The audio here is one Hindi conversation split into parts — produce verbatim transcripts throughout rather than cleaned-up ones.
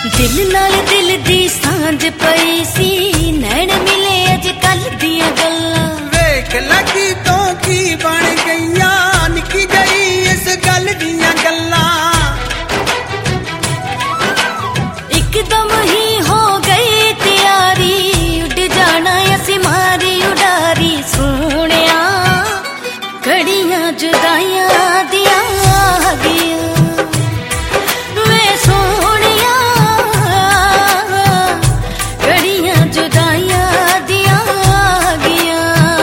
दिल नाल दिल दी सांझ पई सी, नैण मिले अज कल दियां गल्लां। वेख लगी तो की बन गईयां, निकी गई इस गल दियां गल्लां। एकदम ही हो गई तैयारी, उड़ जाना असी मारी उडारी। सोहणिया घड़ियां जुदाइयां दियां आ गईयां, वे सोहणिया घड़ियां जुदाइयां दियां आ गईयां।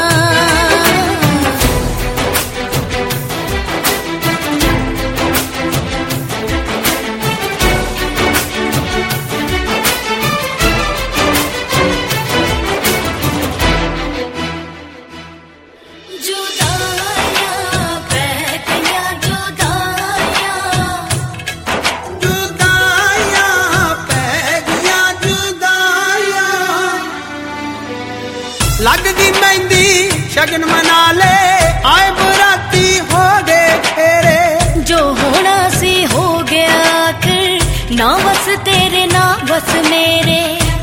लगदी मेहंदी शगन मना ले, आए बराती हो गए फेरे। जो होना सी हो गया कर, ना बस तेरे ना बस मेरे।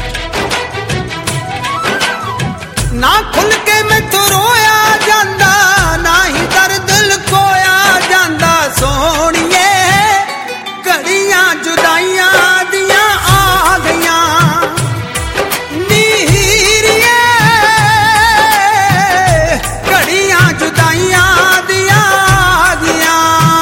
ना खुल के मैथों रोया जांदा, ना ही दर्द लुकोया जांदा। सोहणिए घड़ियां जुदाइयां दियां आ गईयां, नीरिए घड़ियां जुदाइयां दियां आ गईयां।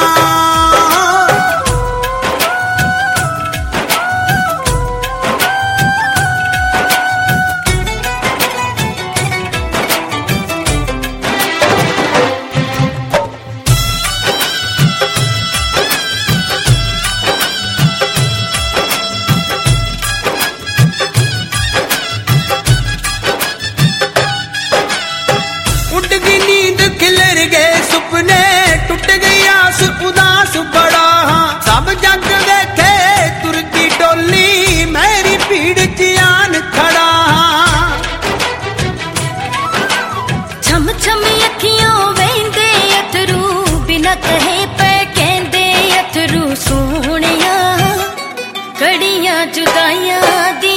उड़ गई नींद खिलर गए सुपने, टूट गई आस उदास बड़ा। सब जग देखे तुरती डोली, मेरी भीड़ च आन खड़ा। छम छम अखियों वेंदे अथरू, बिना कहे पे कहंदे अथरू। सोहणिया घड़ियां जुदाइयां दी